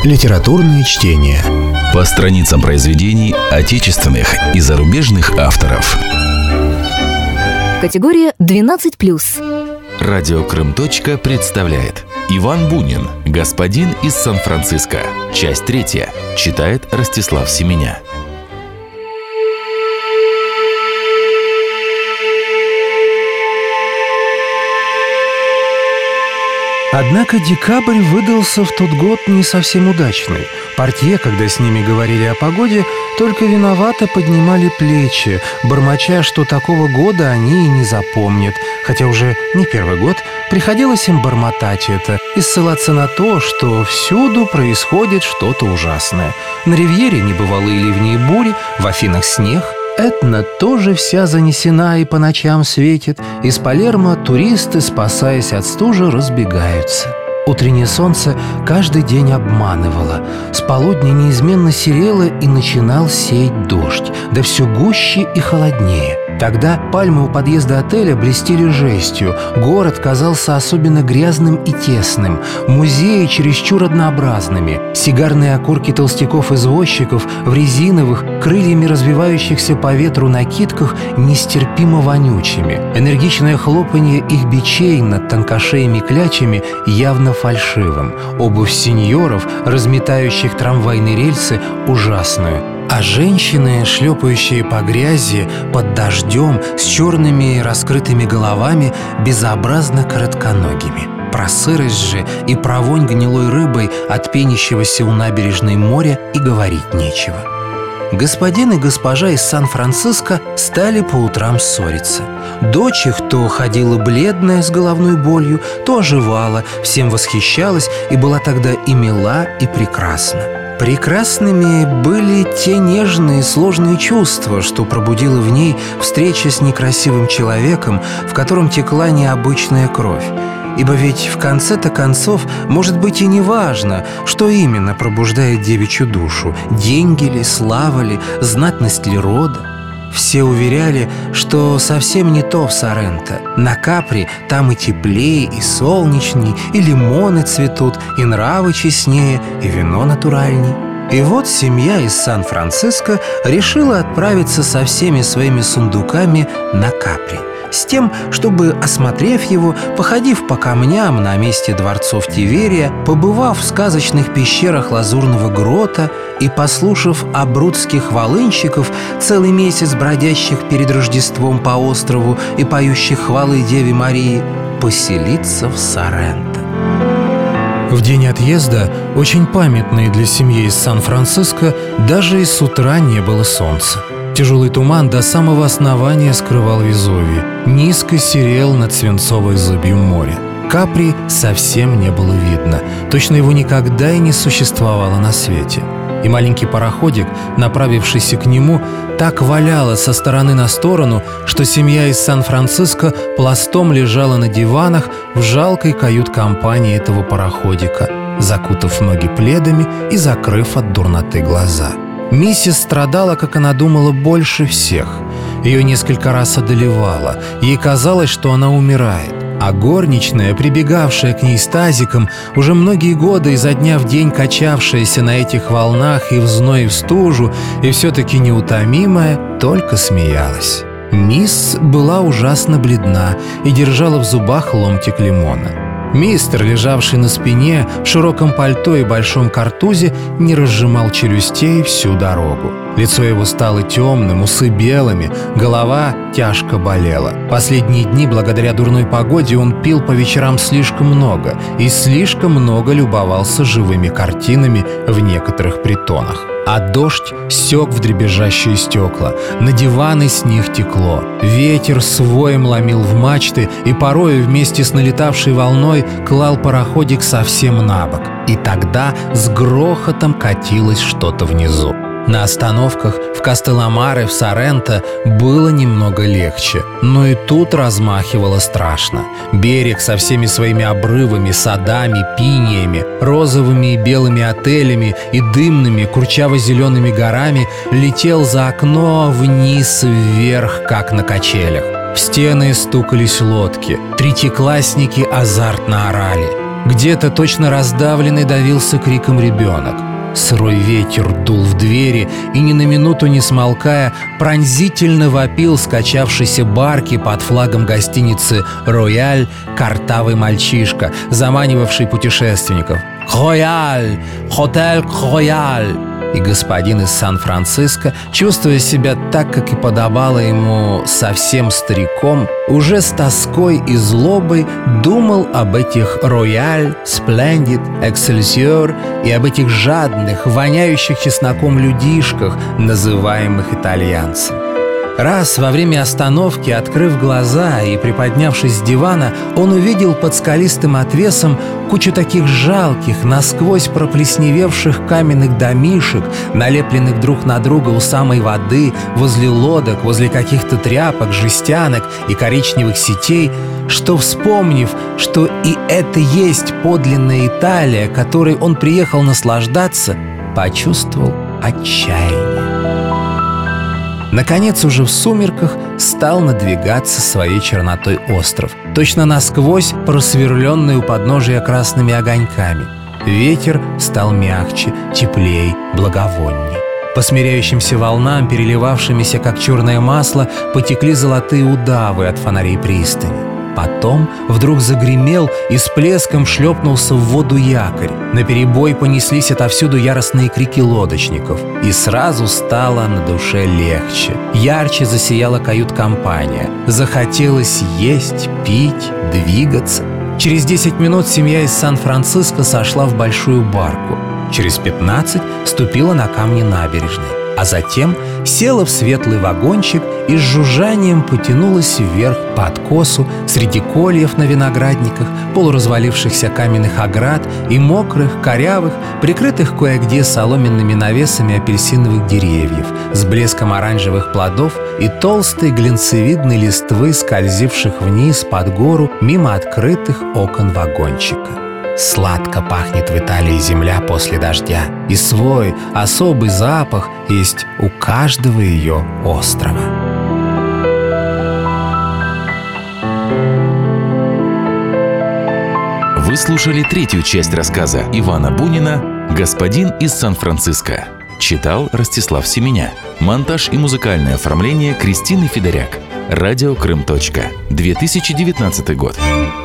Литературные чтения. По страницам произведений отечественных и зарубежных авторов. Категория 12+. Радио Крым. Представляет Иван Бунин. Господин из Сан-Франциско. Часть 3. Читает Ростислав Семеня. Однако декабрь выдался в тот год не совсем удачный. Портье, когда с ними говорили о погоде, только виновато поднимали плечи, бормоча, что такого года они и не запомнят. Хотя уже не первый год приходилось им бормотать это и ссылаться на то, что всюду происходит что-то ужасное. На Ривьере небывалые ливни и бури, в Афинах снег. Этна тоже вся занесена и по ночам светит. Из Палермо туристы, спасаясь от стужи, разбегаются. Утреннее солнце каждый день обманывало. С полудня неизменно серело и начинал сеять дождь, да все гуще и холоднее. Тогда пальмы у подъезда отеля блестели жестью, город казался особенно грязным и тесным, музеи чересчур однообразными, сигарные окурки толстяков-извозчиков в резиновых, крыльями развивающихся по ветру накидках нестерпимо вонючими, энергичное хлопанье их бичей над тонкошеями клячами явно фальшивым, обувь сеньоров, разметающих трамвайные рельсы, ужасную. А женщины, шлепающие по грязи, под дождем, с черными раскрытыми головами, безобразно коротконогими. Про сырость же и про вонь гнилой рыбой от пенящегося у набережной моря и говорить нечего. Господин и госпожа из Сан-Франциско стали по утрам ссориться. Дочь их то ходила бледная с головной болью, то оживала, всем восхищалась и была тогда и мила, и прекрасна. Прекрасными были те нежные и сложные чувства, что пробудила в ней встреча с некрасивым человеком, в котором текла необычная кровь. Ибо ведь в конце-то концов, может быть, и не важно, что именно пробуждает девичью душу – деньги ли, слава ли, знатность ли рода. Все уверяли, что совсем не то в Соренто. На Капри там и теплее, и солнечней, и лимоны цветут, и нравы честнее, и вино натуральней. И вот семья из Сан-Франциско решила отправиться со всеми своими сундуками на Капри, с тем, чтобы, осмотрев его, походив по камням на месте дворцов Тиверия, побывав в сказочных пещерах Лазурного грота и послушав абрудских волынщиков, целый месяц бродящих перед Рождеством по острову и поющих хвалы Деве Марии, поселиться в Соренто. В день отъезда, очень памятный для семьи из Сан-Франциско, даже и с утра не было солнца. Тяжелый туман до самого основания скрывал Везувий, низко серел над свинцовой зыбью моря. Капри совсем не было видно, точно его никогда и не существовало на свете. И маленький пароходик, направившийся к нему, так валяло со стороны на сторону, что семья из Сан-Франциско пластом лежала на диванах в жалкой кают-компании этого пароходика, закутав ноги пледами и закрыв от дурноты глаза. Миссис страдала, как она думала, больше всех. Ее несколько раз одолевало. Ей казалось, что она умирает. А горничная, прибегавшая к ней с тазиком, уже многие годы изо дня в день качавшаяся на этих волнах и в зной, и в стужу, и все-таки неутомимая, только смеялась. Мисс была ужасно бледна и держала в зубах ломтик лимона. Мистер, лежавший на спине, в широком пальто и большом картузе, не разжимал челюстей всю дорогу. Лицо его стало темным, усы белыми, голова тяжко болела. Последние дни, благодаря дурной погоде, он пил по вечерам слишком много и слишком много любовался живыми картинами в некоторых притонах. А дождь сёк в дребезжащие стекла, на диваны с них текло. Ветер с воем ломил в мачты и порою вместе с налетавшей волной клал пароходик совсем на бок. И тогда с грохотом катилось что-то внизу. На остановках в Кастелламаре, в Соренто было немного легче, но и тут размахивало страшно. Берег со всеми своими обрывами, садами, пиниями, розовыми и белыми отелями и дымными курчаво-зелеными горами летел за окно вниз вверх, как на качелях. В стены стукались лодки, третьеклассники азартно орали. Где-то точно раздавленный давился криком ребенок. Сырой ветер дул в двери и, ни на минуту не смолкая, пронзительно вопил скачавшейся барки под флагом гостиницы «Рояль» картавый мальчишка, заманивавший путешественников. «Рояль! Хотель Рояль!» И господин из Сан-Франциско, чувствуя себя так, как и подобало ему совсем стариком, уже с тоской и злобой думал об этих «Рояль», «Сплендид», «Эксельсиор» и об этих жадных, воняющих чесноком людишках, называемых итальянцами. Раз во время остановки, открыв глаза и приподнявшись с дивана, он увидел под скалистым отвесом кучу таких жалких, насквозь проплесневевших каменных домишек, налепленных друг на друга у самой воды, возле лодок, возле каких-то тряпок, жестянок и коричневых сетей, что, вспомнив, что и это есть подлинная Италия, которой он приехал наслаждаться, почувствовал отчаяние. Наконец, уже в сумерках стал надвигаться своей чернотой остров, точно насквозь просверленный у подножия красными огоньками. Ветер стал мягче, теплей, благовонней. По смиряющимся волнам, переливавшимися как черное масло, потекли золотые удавы от фонарей пристани. Потом вдруг загремел и с плеском шлепнулся в воду якорь. Наперебой понеслись отовсюду яростные крики лодочников. И сразу стало на душе легче. Ярче засияла кают-компания. Захотелось есть, пить, двигаться. Через 10 минут семья из Сан-Франциско сошла в большую барку. Через 15 ступила на камни набережной. А затем села в светлый вагончик и с жужжанием потянулась вверх по откосу среди кольев на виноградниках, полуразвалившихся каменных оград и мокрых, корявых, прикрытых кое-где соломенными навесами апельсиновых деревьев с блеском оранжевых плодов и толстой глинцевидной листвы, скользивших вниз под гору мимо открытых окон вагончика. Сладко пахнет в Италии земля после дождя, и свой особый запах есть у каждого ее острова. Вы слушали третью часть рассказа Ивана Бунина «Господин из Сан-Франциско». Читал Ростислав Семеня. Монтаж и музыкальное оформление Кристины Федоряк. Радио Крым. 2019 год.